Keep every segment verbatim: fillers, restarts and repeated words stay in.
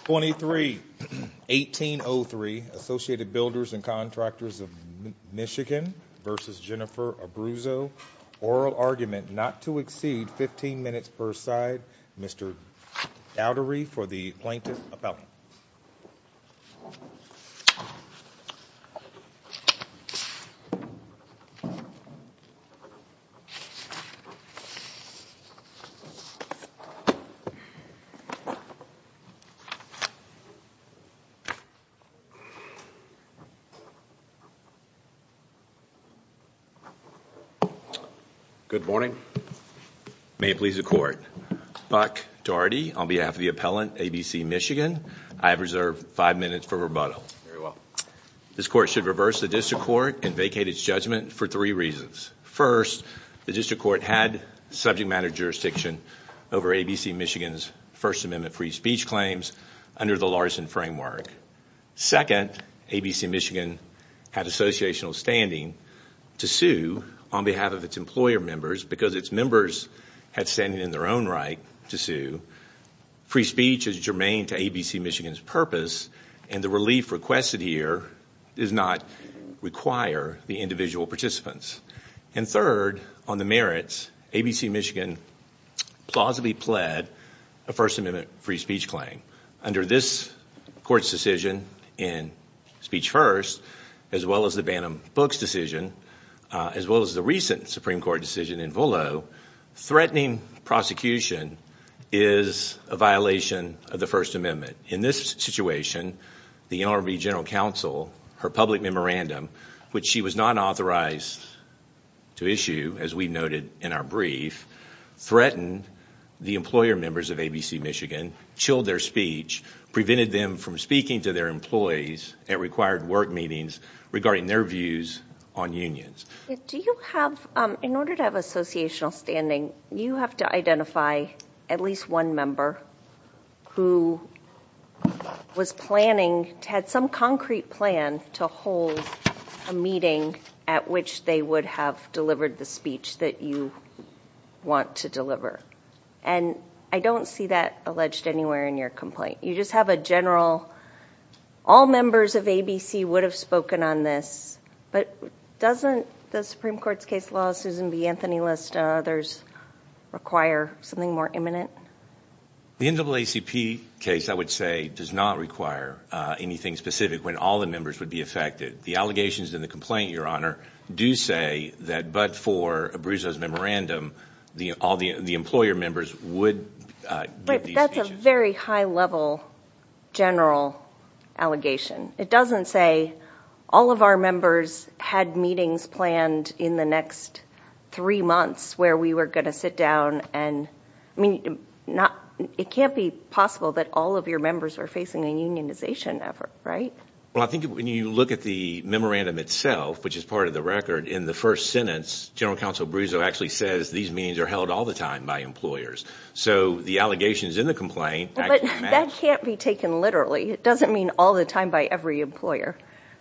twenty-three eighteen oh three, Associated Builders and Contractors of M- Michigan versus Jennifer Abruzzo. Oral argument not to exceed fifteen minutes per side. Mister Dowdery for the plaintiff appellant. Good morning. May it please the court. Buck Doherty on behalf of the appellant, A B C Michigan. I have reserved five minutes for rebuttal. Very well. This court should reverse the district court and vacate its judgment for three reasons. First, the district court had subject matter jurisdiction over A B C Michigan's First Amendment free speech claims under the Larson framework. Second, A B C Michigan had associational standing to sue on behalf of its employer members because its members had standing in their own right to sue. Free speech is germane to A B C Michigan's purpose, and the relief requested here does not require the individual participants. And third, on the merits, A B C Michigan plausibly pled a First Amendment free speech claim. Under this court's decision in Speech First, as well as the Bantam Books decision, Uh, as well as the recent Supreme Court decision in Volo, threatening prosecution is a violation of the First Amendment. In this situation, the N L R B General Counsel, her public memorandum, which she was not authorized to issue, as we noted in our brief, threatened the employer members of A B C Michigan, chilled their speech, prevented them from speaking to their employees at required work meetings regarding their views on unions. Do you have, um, in order to have associational standing, you have to identify at least one member who was planning, had some concrete plan to hold a meeting at which they would have delivered the speech that you want to deliver. And I don't see that alleged anywhere in your complaint. You just have a general, all members of A B C would have spoken on this, but doesn't the Supreme Court's case law, Susan B. Anthony list, and others require something more imminent? The N double A C P case, I would say, does not require uh, anything specific when all the members would be affected. The allegations in the complaint, Your Honor, do say that but for Abruzzo's memorandum, the, all the, the employer members would uh, give but these that's speeches. A very high-level general allegation. It doesn't say all of our members had meetings planned in the next three months where we were going to sit down and, I mean, not, it can't be possible that all of your members are facing a unionization effort, right? Well, I think when you look at the memorandum itself, which is part of the record, in the first sentence, General Counsel Abruzzo actually says these meetings are held all the time by employers. So the allegations in the complaint well, actually But match. That can't be taken literally. It doesn't mean all the time by every employer.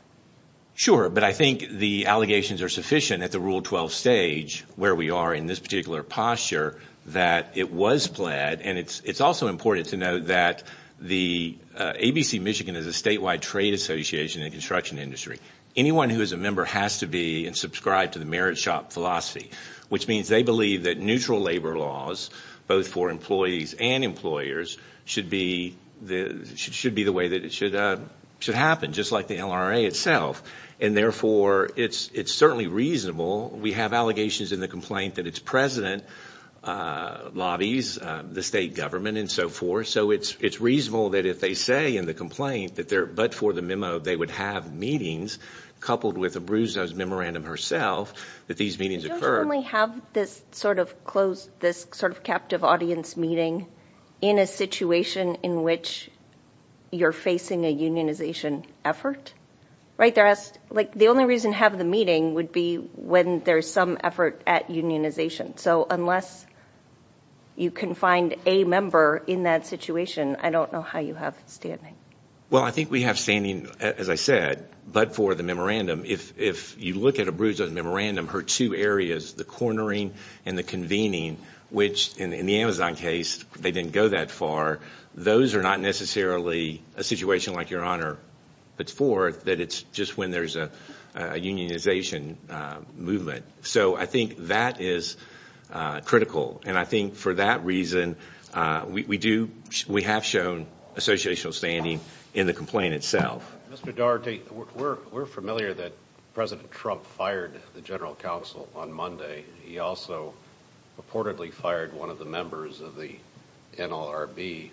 Sure, but I think the allegations are sufficient at the Rule twelve stage where we are in this particular posture that it was pled, and it's it's also important to note that the uh, A B C Michigan is a statewide trade association in the construction industry. Anyone who is a member has to be and subscribe to the merit shop philosophy, which means they believe that neutral labor laws, both for employees and employers, should be the should, should be the way that it should uh, should happen, just like the L R A itself. And therefore, it's it's certainly reasonable. We have allegations in the complaint that its president uh, lobbies uh, the state government and so forth. So it's it's reasonable that if they say in the complaint that they're but for the memo they would have meetings coupled with Abruzzo's memorandum herself that these meetings Don't occurred. You only have this sort of closed, this sort of captive audience meeting in a situation in which you're facing a unionization effort? Right, there has, like, the only reason to have the meeting would be when there's some effort at unionization. So unless you can find a member in that situation, I don't know how you have standing. Well, I think we have standing, as I said, but for the memorandum. If if you look at Abruzzo's memorandum, her two areas, the cornering and the convening, which in, in the Amazon case, they didn't go that far, those are not necessarily a situation like Your Honor puts forth, that it's just when there's a, a unionization uh, movement. So I think that is uh, critical, and I think for that reason, uh, we, we do we have shown associational standing in the complaint itself. Mister Doherty, we're we're familiar that President Trump fired the general counsel on Monday. He also purportedly fired one of the members of the N L R B.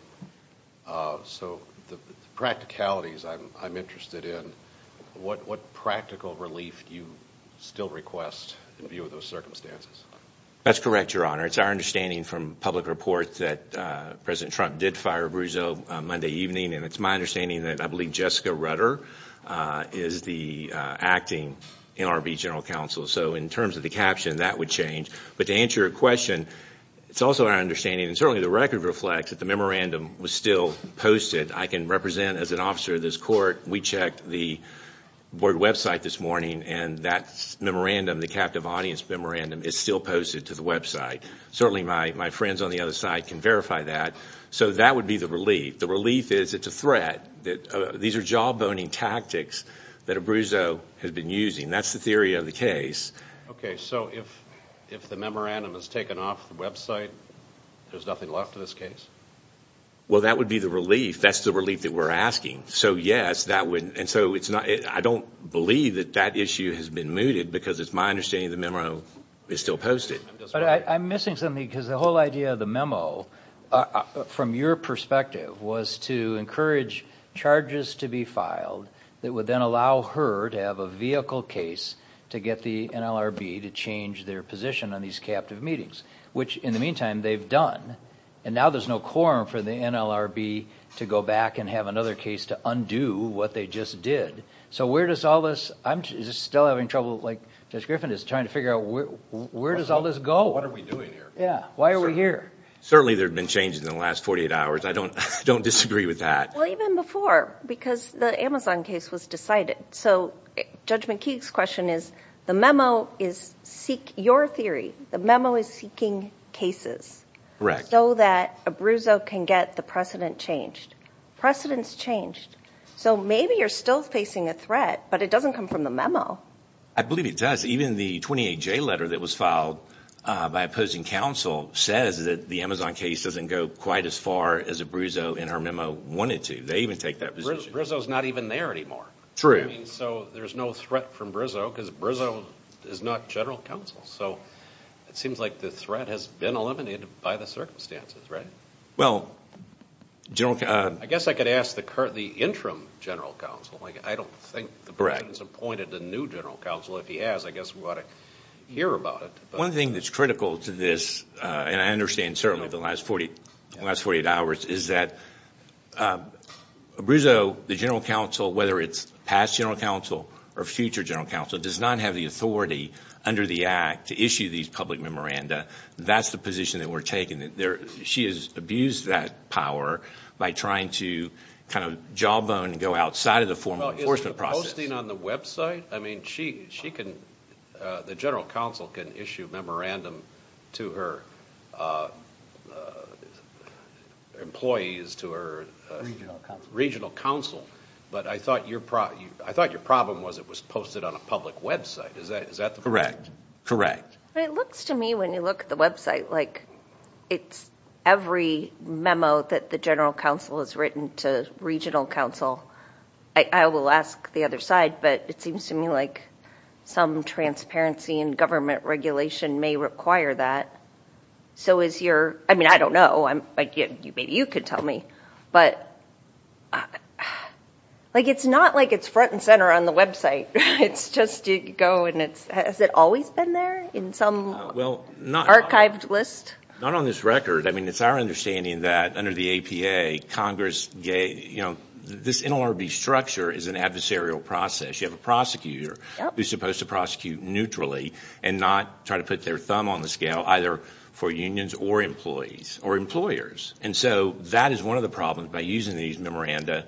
Uh, so the, the practicalities I'm I'm interested in. What what practical relief do you still request in view of those circumstances? That's correct, Your Honor. It's our understanding from public reports that uh, President Trump did fire Abruzzo uh, Monday evening, and it's my understanding that I believe Jessica Rutter uh, is the uh, acting N L R B General Counsel. So in terms of the caption, that would change. But to answer your question, it's also our understanding, and certainly the record reflects, that the memorandum was still posted. I can represent as an officer of this court. We checked the board website this morning, and that memorandum, the captive audience memorandum, is still posted to the website. Certainly my, my friends on the other side can verify that. So that would be the relief. The relief is it's a threat. That uh, these are jawboning tactics that Abruzzo has been using. That's the theory of the case. Okay, so if if the memorandum is taken off the website, there's nothing left of this case? Well, that would be the relief. That's the relief that we're asking. So yes, that would, and so it's not, it, I don't believe that that issue has been mooted, because it's my understanding the memo is still posted. But I, I'm missing something, because the whole idea of the memo, uh, uh, from your perspective, was to encourage charges to be filed that would then allow her to have a vehicle case to get the N L R B to change their position on these captive meetings, which in the meantime they've done. And now there's no quorum for the N L R B to go back and have another case to undo what they just did. So where does all this, I'm just still having trouble, like Judge Griffin is trying to figure out where, where does all this go? What are we doing here? Yeah, why are we here? Certainly there have been changes in the last forty-eight hours. I don't, I don't disagree with that. Well, even before, because the Amazon case was decided. So Judge McKeague's question is, the memo is seek your theory. The memo is seeking cases. Correct. So that Abruzzo can get the precedent changed. Precedent's changed. So maybe you're still facing a threat, but it doesn't come from the memo. I believe it does. Even the twenty-eight J letter that was filed uh, by opposing counsel says that the Amazon case doesn't go quite as far as Abruzzo in her memo wanted to. They even take that position. Brizzo's not even there anymore. True. I mean, so there's no threat from Brizzo, because Brizzo is not general counsel. So it seems like the threat has been eliminated by the circumstances, right? Well, General, uh, I guess I could ask the cur- the interim general counsel. Like, I don't think the Correct. president's appointed a new general counsel. If he has, I guess we ought to hear about it. But one thing that's critical to this, uh, and I understand certainly the last forty, the last forty-eight hours, is that uh, Abruzzo, the general counsel, whether it's past general counsel or future general counsel, does not have the authority under the Act to issue these public memoranda. That's the position that we're taking. There, she has abused that power by trying to kind of jawbone and go outside of the formal well, enforcement is the process. posting on the website? I mean, she she can, uh, the general counsel can issue memorandum to her uh, uh, employees, to her uh, Regional counsel. regional counsel. But I thought your pro- you, I thought your problem was it was posted on a public website. Is that is that the Correct. Correct. But it looks to me, when you look at the website, like it's every memo that the general counsel has written to regional counsel. I, I will ask the other side, but it seems to me like some transparency in government regulation may require that. So is your, I mean, I don't know. I'm like, you, maybe you could tell me, but uh, like it's not like it's front and center on the website. It's just you go and it's, has it always been there in some Uh, well, not archived list? Not on this record. I mean, it's our understanding that under the A P A, Congress gave, you know, this N L R B structure is an adversarial process. You have a prosecutor Yep. who's supposed to prosecute neutrally and not try to put their thumb on the scale either for unions or employees or employers. And so that is one of the problems by using these memoranda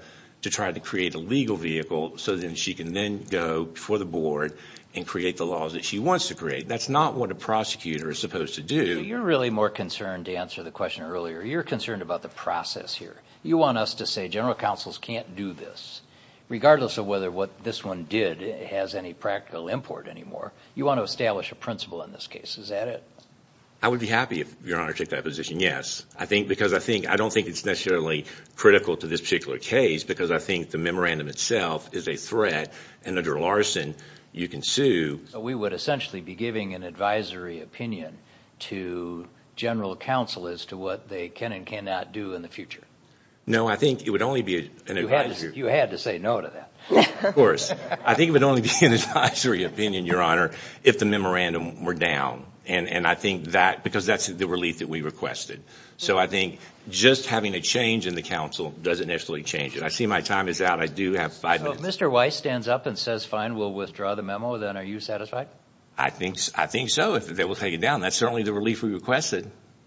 to try to create a legal vehicle so then she can then go before the board and create the laws that she wants to create. That's not what a prosecutor is supposed to do. So you're really more concerned, to answer the question earlier, you're concerned about the process here. You want us to say general counsels can't do this, regardless of whether what this one did has any practical import anymore. You want to establish a principle in this case. Is that it? I would be happy if Your Honor took that position, yes. I think because I think I don't think it's necessarily critical to this particular case because I think the memorandum itself is a threat, and under Larson, you can sue. So we would essentially be giving an advisory opinion to general counsel as to what they can and cannot do in the future. No, I think it would only be an You had, advisory. to, you had to say no to that. Of course. I think it would only be an advisory opinion, Your Honor, if the memorandum were down. And, and I think that, because that's the relief that we requested. So I think just having a change in the counsel doesn't necessarily change it. I see my time is out. I do have five so minutes. So if Mister Weiss stands up and says, fine, we'll withdraw the memo, then are you satisfied? I think, I think so, if they will take it down. That's certainly the relief we requested.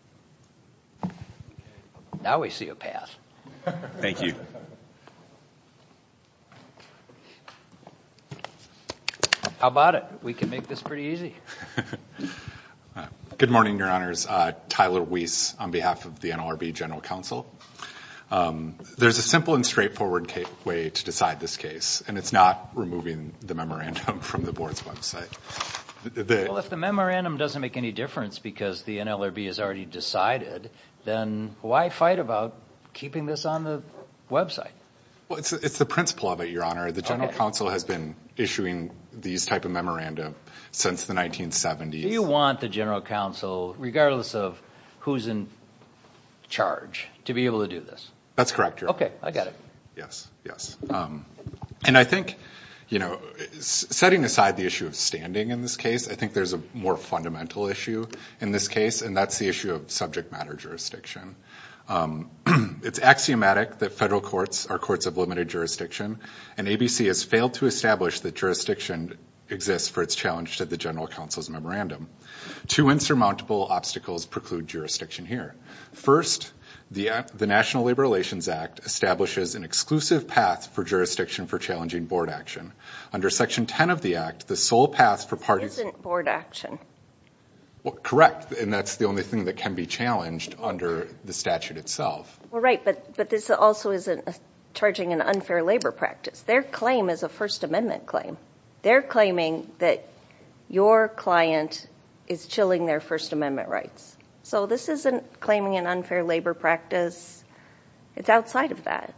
Now we see a path. Thank you. How about it? We can make this pretty easy. uh, good morning, Your Honors. Uh, Tyler Weiss on behalf of the N L R B General Counsel. Um, there's a simple and straightforward ca- way to decide this case, and it's not removing the memorandum from the board's website. The, the, well, if the memorandum doesn't make any difference because the N L R B has already decided, then why fight about keeping this on the website? Well, it's, it's the principle of it, Your Honor. The General okay. Counsel has been issuing these type of memoranda since the nineteen seventies. Do you want the General Counsel, regardless of who's in charge, to be able to do this? That's correct, Your Honor. Okay, I got it. Yes, yes. Um, and I think, you know, s- setting aside the issue of standing in this case, I think there's a more fundamental issue in this case, and that's the issue of subject matter jurisdiction. Um, it's axiomatic that federal courts are courts of limited jurisdiction, and A B C has failed to establish that jurisdiction exists for its challenge to the General Counsel's memorandum. Two insurmountable obstacles preclude jurisdiction here. First, the, the National Labor Relations Act establishes an exclusive path for jurisdiction for challenging board action. Under Section ten of the Act, the sole path for parties... Isn't board action. Well, correct, and that's the only thing that can be challenged under the statute itself. Well, right, but, but this also isn't a, charging an unfair labor practice. Their claim is a First Amendment claim. They're claiming that your client is chilling their First Amendment rights. So this isn't claiming an unfair labor practice. It's outside of that.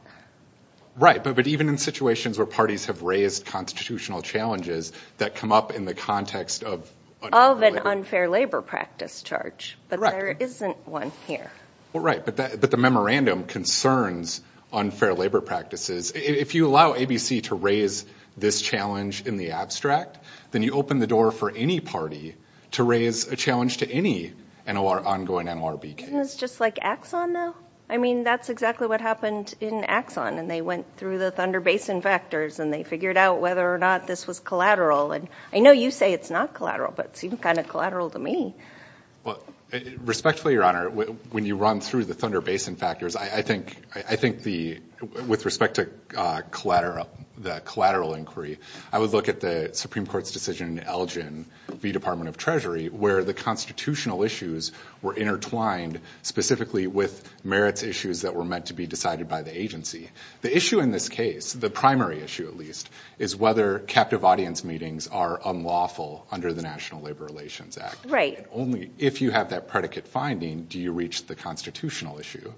Right, but, but even in situations where parties have raised constitutional challenges that come up in the context of Of an unfair labor practice charge, but Correct. there isn't one here. Well, right, but that, but the memorandum concerns unfair labor practices. If you allow A B C to raise this challenge in the abstract, then you open the door for any party to raise a challenge to any N L R, ongoing N L R B case. Isn't this just like Axon, though? I mean, that's exactly what happened in Axon, and they went through the Thunder Basin factors, and they figured out whether or not this was collateral. And I know you say it's not collateral, but it seemed kind of collateral to me. Well, respectfully, Your Honor, when you run through the Thunder Basin factors, I, I think I think the with respect to uh, collateral, the collateral inquiry, I would look at the Supreme Court's decision in Elgin v. Department of Treasury, where the constitutional issues were intertwined specifically with merits issues that were meant to be decided by the agency. The issue in this case, the primary issue at least, is whether captive audience meetings are unlawful under the National Labor Relations Act. Right. And only if you have that predicate finding do you reach the constitutional issue.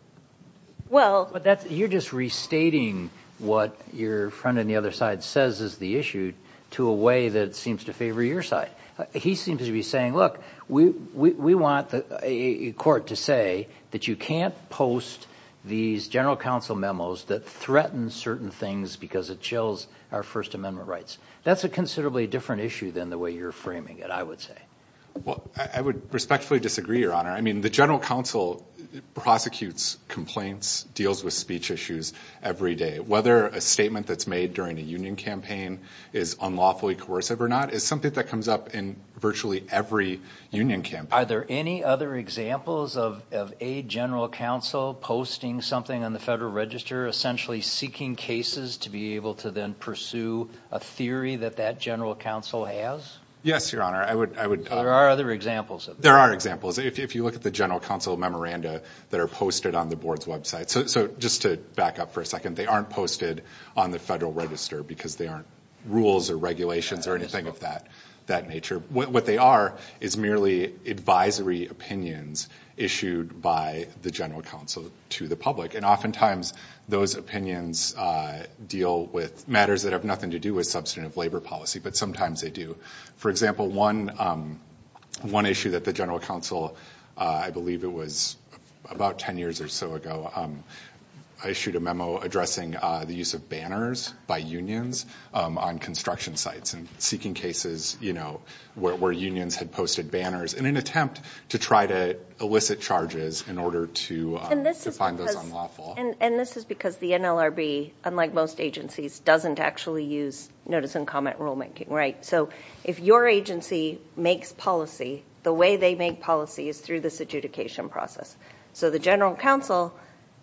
Well, But that's, you're just restating what your friend on the other side says is the issue to a way that seems to favor your side. Uh, He seems to be saying, look, we, we, we want the, a, a court to say that you can't post these general counsel memos that threaten certain things because it chills our First Amendment rights. That's a considerably different issue than the way you're framing it, I would say. Well, I I would respectfully disagree, Your Honor. I mean, the general counsel prosecutes complaints, deals with speech issues every day. Whether a statement that's made during a union campaign is unlawfully coercive or not is something that comes up in virtually every union campaign. Are there any other examples of, of a general counsel posting something on the Federal Register, essentially seeking cases to be able to then pursue a theory that that general counsel has? Yes, Your Honor. I would. I would. So there are other examples of that. There are examples. If, if you look at the general counsel memoranda that are posted on the board's website. So, so just to back up for a second, they aren't posted on the Federal Register because they aren't rules or regulations or anything of that that nature. What, what they are is merely advisory opinions issued by the general counsel to the public. And oftentimes those opinions uh, deal with matters that have nothing to do with substantive labor policy, but sometimes they do. For example, one, um, one issue that the general counsel, uh, I believe it was about ten years or so ago, um, I issued a memo addressing uh, the use of banners by unions um, on construction sites and seeking cases, you know, where, where unions had posted banners in an attempt to try to elicit charges in order to, um, to find because, those unlawful. And, and this is because the N L R B, unlike most agencies, doesn't actually use notice and comment rulemaking, right? So if your agency makes policy, the way they make policy is through this adjudication process. So the general counsel,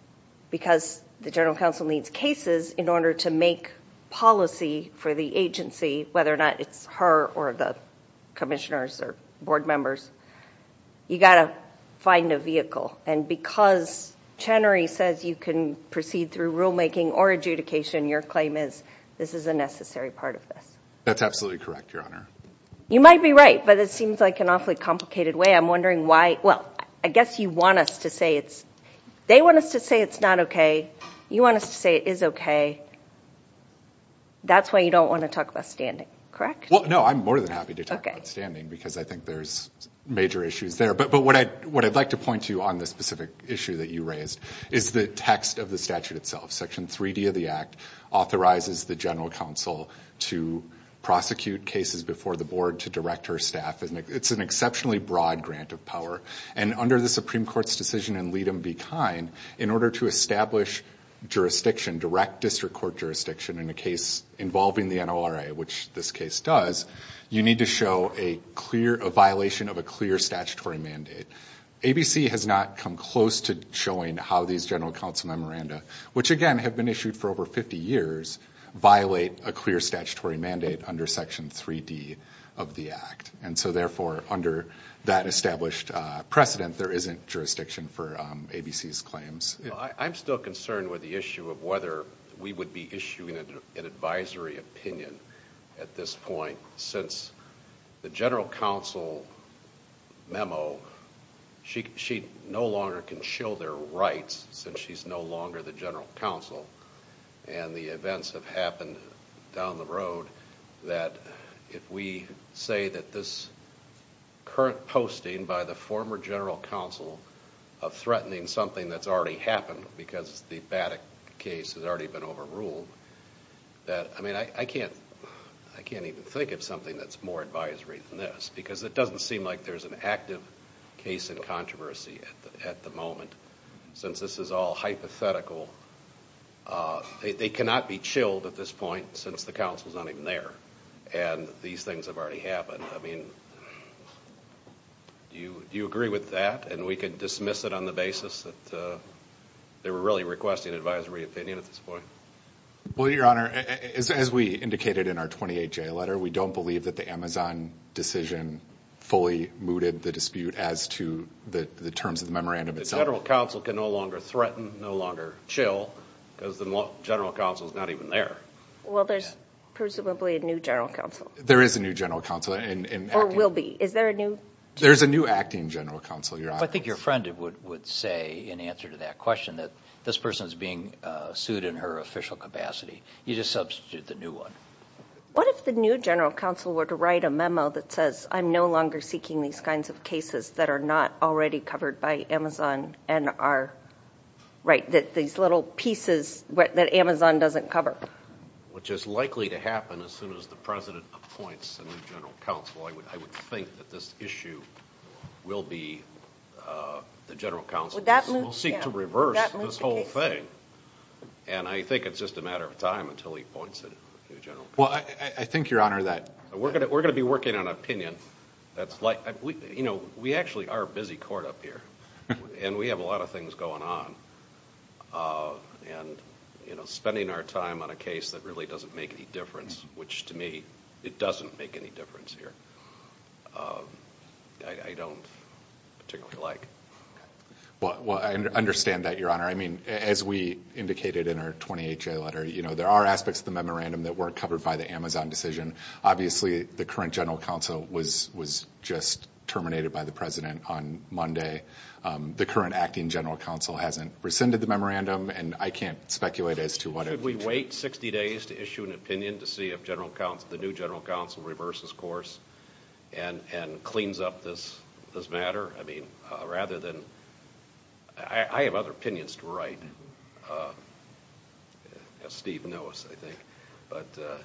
because the general counsel needs cases in order to make policy for the agency, whether or not it's her or the commissioners or board members, you got to find a vehicle. And because Chenery says you can proceed through rulemaking or adjudication, your claim is this is a necessary part of this. That's absolutely correct, Your Honor. You might be right, but it seems like an awfully complicated way. I'm wondering why. Well, I guess you want us to say it's They want us to say it's not okay. You want us to say it is okay. That's why you don't want to talk about standing, correct? Well, no, I'm more than happy to talk okay. about standing because I think there's major issues there. But, but what, I'd, what I'd like to point to on the specific issue that you raised is the text of the statute itself. Section three D of the Act authorizes the general counsel to prosecute cases before the board, to direct her staff. It's an exceptionally broad grant of power. And under the Supreme Court's decision in Leadham v. Kine, in order to establish jurisdiction, direct district court jurisdiction in a case involving the N L R A, which this case does, you need to show a clear, a violation of a clear statutory mandate. A B C has not come close to showing how these general counsel memoranda, which again have been issued for over fifty years, violate a clear statutory mandate under Section three D of the Act. And so therefore, under that established uh, precedent, there isn't jurisdiction for um, A B C's claims. Well, I, I'm still concerned with the issue of whether we would be issuing an, an advisory opinion at this point, since the general counsel memo, she, she no longer can shill their rights since she's no longer the general counsel. And the events have happened down the road that if we say that this current posting by the former general counsel of threatening something that's already happened because the Baddock case has already been overruled, that, I mean, I, I can't I can't even think of something that's more advisory than this, because it doesn't seem like there's an active case in controversy at the, at the moment. Since this is all hypothetical, Uh, they, they cannot be chilled at this point since the council's not even there, and these things have already happened. I mean, do you do you agree with that? And we can dismiss it on the basis that uh, they were really requesting advisory opinion at this point? Well, Your Honor, as, as we indicated in our twenty-eight J letter, we don't believe that the Amazon decision fully mooted the dispute as to the, the terms of the memorandum the itself. The general counsel can no longer threaten, no longer chill, because the general counsel is not even there. Well, there's presumably a new general counsel. There is a new general counsel. And, and or acting, will be. Is there a new? There's a new acting general counsel, Your Honor. I think your friend would, would say in answer to that question that this person is being uh, sued in her official capacity. You just substitute the new one. What if the new general counsel were to write a memo that says, I'm no longer seeking these kinds of cases that are not already covered by Amazon and are right, that these little pieces that Amazon doesn't cover? Which is likely to happen as soon as the president appoints a new general counsel. I would, I would think that this issue will be uh, the general counsel Would that will, move- will seek yeah. to Would reverse that move this the whole case? thing. And I think it's just a matter of time until he appoints a new general counsel. Well, I, I think, Your Honor, that So we're going we're going to be working on an opinion that's like, we, you know, we actually are a busy court up here, and we have a lot of things going on. Uh, and, you know, spending our time on a case that really doesn't make any difference, which to me, it doesn't make any difference here, uh, I, I don't particularly like. Well, well, I understand that, Your Honor. I mean, as we indicated in our twenty-eight J letter, you know, there are aspects of the memorandum that weren't covered by the Amazon decision. Obviously, the current general counsel was was just terminated by the president on Monday. Um, the current acting general counsel hasn't rescinded the memorandum, and I can't speculate as to what. Should we wait sixty days to issue an opinion to see if general counsel, the new general counsel, reverses course and and cleans up this this matter? I mean, uh, rather than. I, I have other opinions to write, uh, as Steve knows, I think. But uh,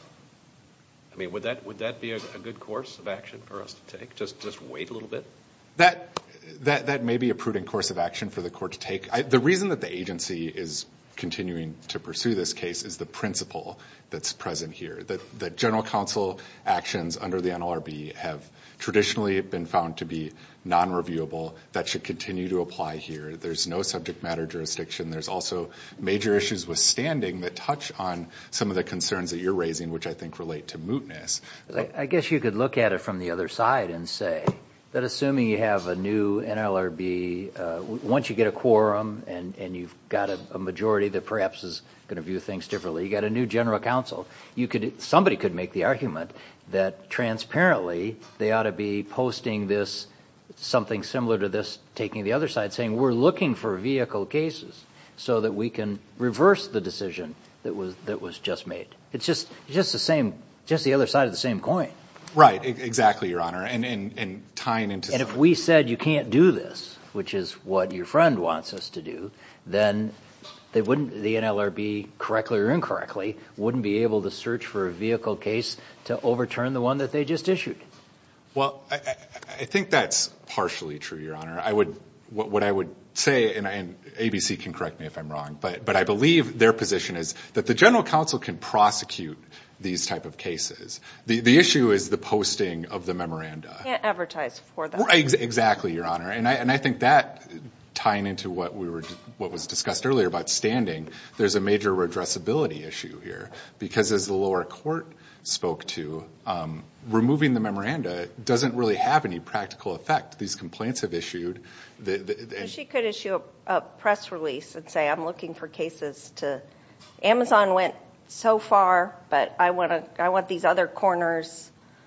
I mean, would that would that be a, a good course of action for us to take? Just just wait a little bit. That that that may be a prudent course of action for the court to take. I, the reason that the agency is continuing to pursue this case is the principle that's present here. That that general counsel actions under the N L R B have traditionally been found to be non-reviewable. That should continue to apply here. There's no subject matter jurisdiction. There's also major issues with standing that touch on some of the concerns that you're raising, which I think relate to mootness. I, I guess you could look at it from the other side and say that assuming you have a new N L R B, uh, w- once you get a quorum and, and you've got a, a majority that perhaps is going to view things differently, you got a new general counsel, you could somebody could make the argument that transparently they ought to be posting this, something similar to this, taking the other side, saying we're looking for vehicle cases so that we can reverse the decision that was that was just made. It's just it's just the same, just the other side of the same coin. Right, e- exactly, Your Honor, and and, and tying into. And if we said you can't do this, which is what your friend wants us to do, then they wouldn't, the N L R B, correctly or incorrectly, wouldn't be able to search for a vehicle case to overturn the one that they just issued. Well, I, I, I think that's partially true, Your Honor. I would, what, what I would say, and, and A B C can correct me if I'm wrong, but, but I believe their position is that the general counsel can prosecute these type of cases. The, the issue is the posting of the memoranda. Can't advertise for them. Right, ex- exactly, Your Honor. And I, and I think that, tying into what we were, what was discussed earlier about standing, there's a major redressability issue here, because as the lower court spoke to, um, removing the memoranda doesn't really have any practical effect. These complaints have issued. The, the, So and she could issue a, a press release and say, I'm looking for cases to, Amazon went so far, but I want to, I want these other corners,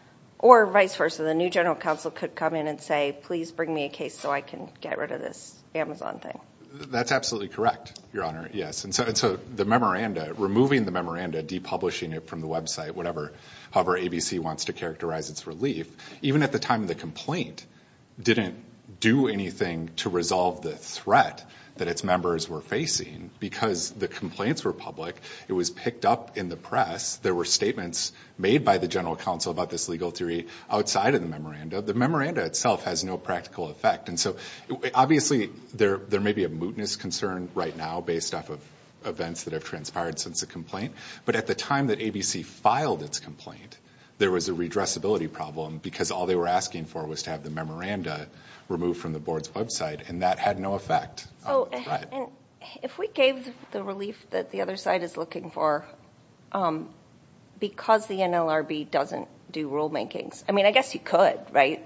or vice versa. The new general counsel could come in and say, please bring me a case so I can get rid of this Amazon thing. That's absolutely correct, Your Honor. Yes, and so and so the memoranda, removing the memoranda, depublishing it from the website, whatever, however A B C wants to characterize its relief, even at the time of the complaint, didn't do anything to resolve the threat that its members were facing, because the complaints were public. It was picked up in the press. There were statements made by the general counsel about this legal theory outside of the memoranda. The memoranda itself has no practical effect. And so obviously there there may be a mootness concern right now based off of events that have transpired since the complaint. But at the time that A B C filed its complaint, there was a redressability problem, because all they were asking for was to have the memoranda removed from the board's website, and that had no effect So, on the threat. and if we gave the relief that the other side is looking for, um, because the N L R B doesn't do rulemakings, I mean, I guess you could, right?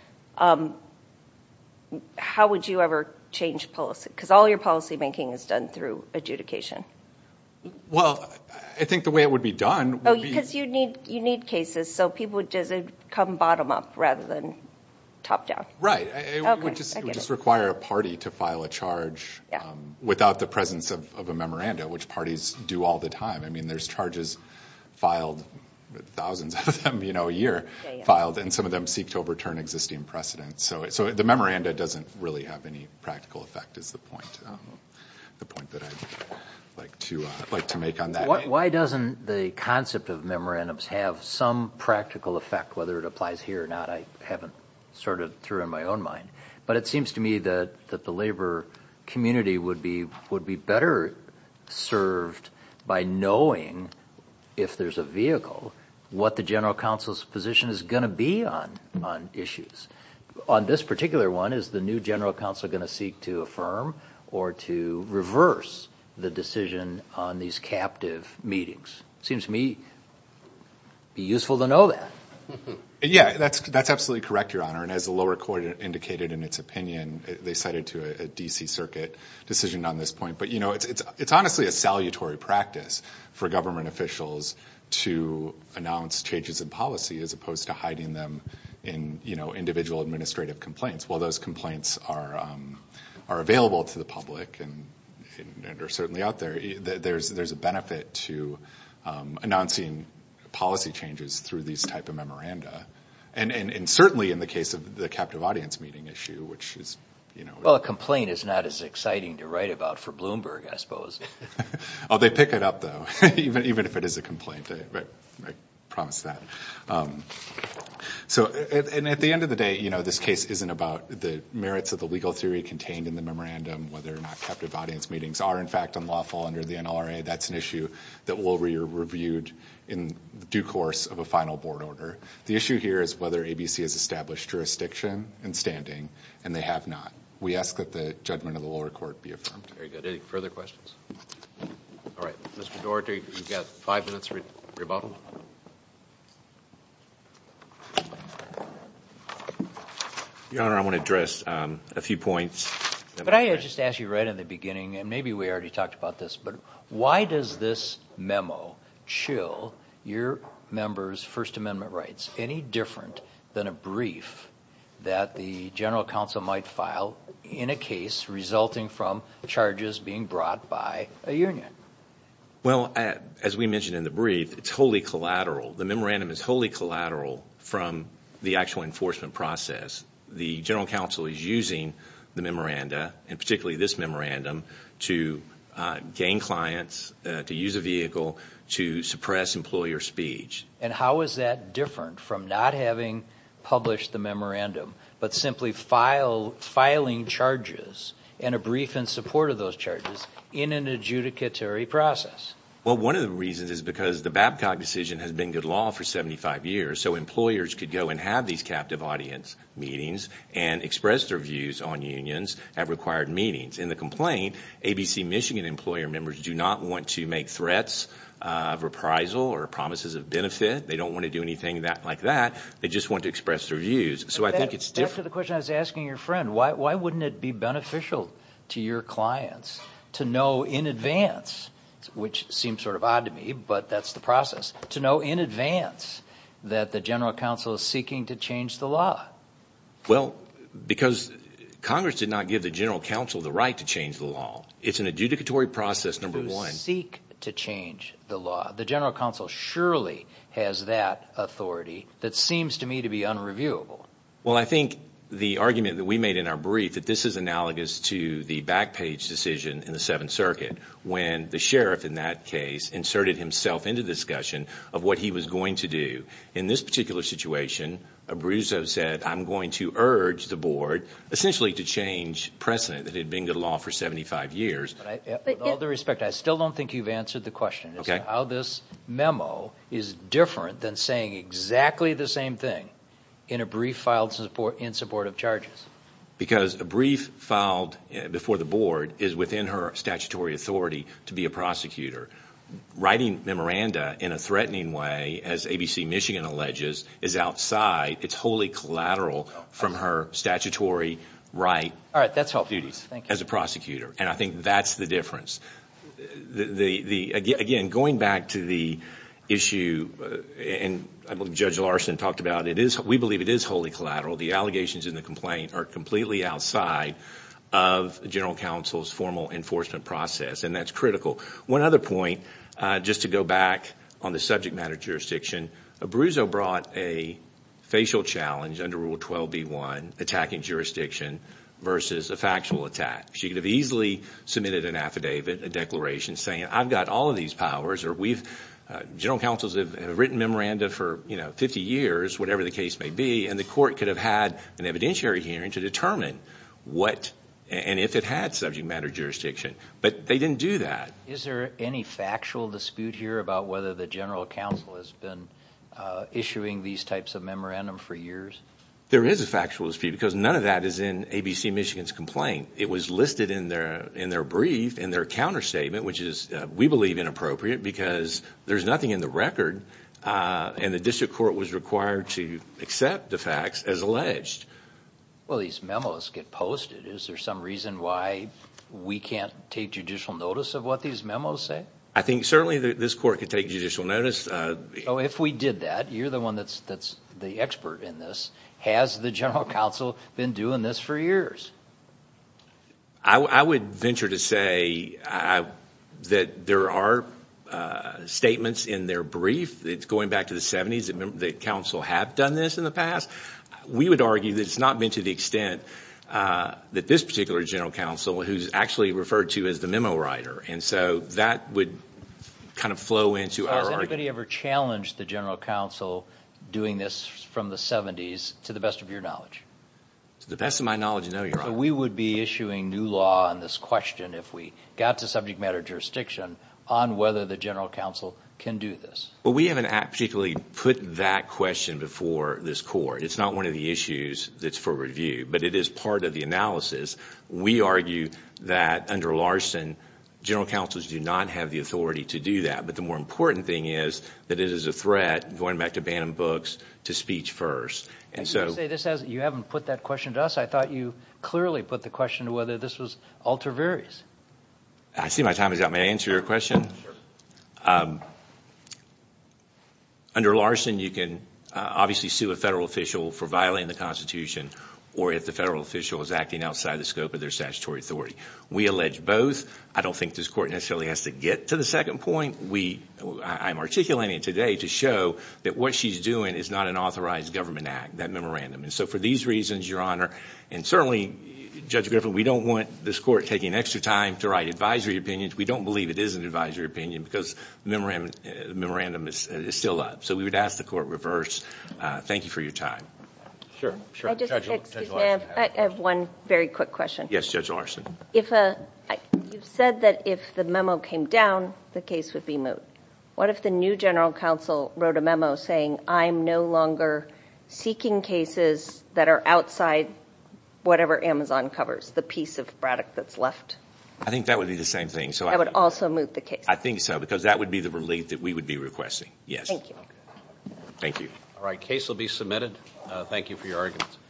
Um, how would you ever change policy? Because all your policy making is done through adjudication. Well, I think the way it would be done would Oh, be... because you need you need cases, so people would just it'd come bottom up rather than top down. Right. It Okay, would just, I it would get just it. require a party to file a charge Yeah. um, without the presence of, of a memoranda, which parties do all the time. I mean, there's charges filed, thousands of them, you know, a year Yeah, yeah. filed, and some of them seek to overturn existing precedents. So, so the memoranda doesn't really have any practical effect, is the point. Um, the point that I'd like to uh, like to make on that. Why, why doesn't the concept of memorandums have some practical effect, whether it applies here or not? I haven't sorted through in my own mind. But it seems to me that, that the labor community would be would be better served by knowing, if there's a vehicle, what the general counsel's position is going to be on on issues. On this particular one, is the new general counsel going to seek to affirm or to reverse the decision on these captive meetings? Seems to me be useful to know that. Yeah, that's that's absolutely correct, Your Honor. And as the lower court indicated in its opinion, they cited to a, a D C Circuit decision on this point. But, you know, it's it's it's honestly a salutary practice for government officials to announce changes in policy as opposed to hiding them in, you know, individual administrative complaints. While those complaints are um, are available to the public and, and are certainly out there, there's there's a benefit to um, announcing policy changes through these type of memoranda. And, and and certainly in the case of the captive audience meeting issue, which is, you know. Well, a complaint is not as exciting to write about for Bloomberg, I suppose. Oh, they pick it up, though, even even if it is a complaint. I, I, I promise that. Um, so, and at the end of the day, you know, this case isn't about the merits of the legal theory contained in the memorandum, whether or not captive audience meetings are, in fact, unlawful under the N L R A. That's an issue that will be reviewed in due course of a final board order. The issue here is whether A B C has established jurisdiction and standing, and they have not. We ask that the judgment of the lower court be affirmed. Very good. Any further questions? All right. Mister Doherty, you've got five minutes re- rebuttal. Your Honor, I want to address um, a few points. But I just asked you right in the beginning, and maybe we already talked about this, but why does this memo chill your members' First Amendment rights any different than a brief that the general counsel might file in a case resulting from charges being brought by a union? Well, uh, as we mentioned in the brief, it's wholly collateral. The memorandum is wholly collateral from the actual enforcement process. The general counsel is using the memoranda, and particularly this memorandum, to uh, gain clients, uh, to use a vehicle, to suppress employer speech. And how is that different from not having published the memorandum, but simply file, filing charges and a brief in support of those charges in an adjudicatory process? Well, one of the reasons is because the Babcock decision has been good law for seventy-five years, so employers could go and have these captive audience meetings and express their views on unions at required meetings. In the complaint, A B C Michigan employer members do not want to make threats uh, of reprisal or promises of benefit. They don't want to do anything that like that. They just want to express their views. So back, I think it's different. Back to the question I was asking your friend, why, why wouldn't it be beneficial to your clients to know in advance, which seems sort of odd to me, but that's the process, to know in advance that the general counsel is seeking to change the law? Well, because Congress did not give the general counsel the right to change the law. It's an adjudicatory process, number to one. Seek to change the law. The general counsel surely has that authority that seems to me to be unreviewable. Well, I think the argument that we made in our brief that this is analogous to the Backpage decision in the Seventh Circuit when the sheriff in that case inserted himself into the discussion of what he was going to do. In this particular situation, Abruzzo said, I'm going to urge the board essentially to change precedent that had been good law for seventy-five years. But, I, with all due respect, I still don't think you've answered the question as okay. to how this memo is different than saying exactly the same thing in a brief filed support, in support of charges. Because a brief filed before the board is within her statutory authority to be a prosecutor. Writing memoranda in a threatening way, as A B C Michigan alleges, is outside. It's wholly collateral from her statutory right. All right, that's helpful. Duties Thank you. as a prosecutor. And I think that's the difference. The, the, the, again, going back to the issue, uh, and I believe Judge Larson talked about it, is we believe it is wholly collateral. The allegations in the complaint are completely outside of the general counsel's formal enforcement process, and that's critical. One other point, uh, just to go back on the subject matter jurisdiction, Abruzzo brought a facial challenge under Rule twelve B one, attacking jurisdiction, versus a factual attack. She could have easily submitted an affidavit, a declaration, saying, I've got all of these powers, or we've Uh, general counsels have, have written memoranda for, you know, fifty years, whatever the case may be, and the court could have had an evidentiary hearing to determine what and if it had subject matter jurisdiction. But they didn't do that. Is there any factual dispute here about whether the general counsel has been uh, issuing these types of memorandum for years? There is a factual dispute because none of that is in A B C Michigan's complaint. It was listed in their in their brief, in their counter statement, which is, uh, we believe, inappropriate because there's nothing in the record, uh, and the district court was required to accept the facts as alleged. Well, these memos get posted. Is there some reason why we can't take judicial notice of what these memos say? I think certainly the, this court could take judicial notice. Uh, so if we did that, you're the one that's that's the expert in this. Has the general counsel been doing this for years? I, I would venture to say I, that there are uh, statements in their brief that's going back to the seventies that the counsel have done this in the past. We would argue that it's not been to the extent uh, that this particular general counsel, who's actually referred to as the memo writer, and so that would kind of flow into so our has anybody argument. ever challenged the general counsel doing this from the seventies, to the best of your knowledge? To the best of my knowledge, no, Your Honor. So we would be issuing new law on this question if we got to subject matter jurisdiction on whether the general counsel can do this. Well, we haven't particularly put that question before this court. It's not one of the issues that's for review, but it is part of the analysis. We argue that under Larson, general counsels do not have the authority to do that. But the more important thing is that it is a threat, going back to Bantam Books, to speech first. And so you say this has, you haven't put that question to us. I thought you clearly put the question to whether this was ultra vires. I see my time is out. May I answer your question? Sure. Um, under Larson, you can uh, obviously sue a federal official for violating the Constitution, or if the federal official is acting outside the scope of their statutory authority. We allege both. I don't think this court necessarily has to get to the second point. We, I'm articulating it today to show that what she's doing is not an authorized government act, that memorandum. And so for these reasons, Your Honor, and certainly, Judge Griffin, we don't want this court taking extra time to write advisory opinions. We don't believe it is an advisory opinion because the memorandum, uh, memorandum is, uh, is still up. So we would ask the court reverse. Uh, thank you for your time. Sure, sure. I just, Judge, excuse Judge me, I have, I have one very quick question. Yes, Judge Larson. If a, I, you've said that if the memo came down, the case would be moot. What if the new general counsel wrote a memo saying, I'm no longer seeking cases that are outside whatever Amazon covers, the piece of Braddock that's left? I think that would be the same thing. So that I, would also moot the case. I think so, because that would be the relief that we would be requesting. Yes. Thank you. Thank you. All right, case will be submitted. Uh, thank you for your arguments.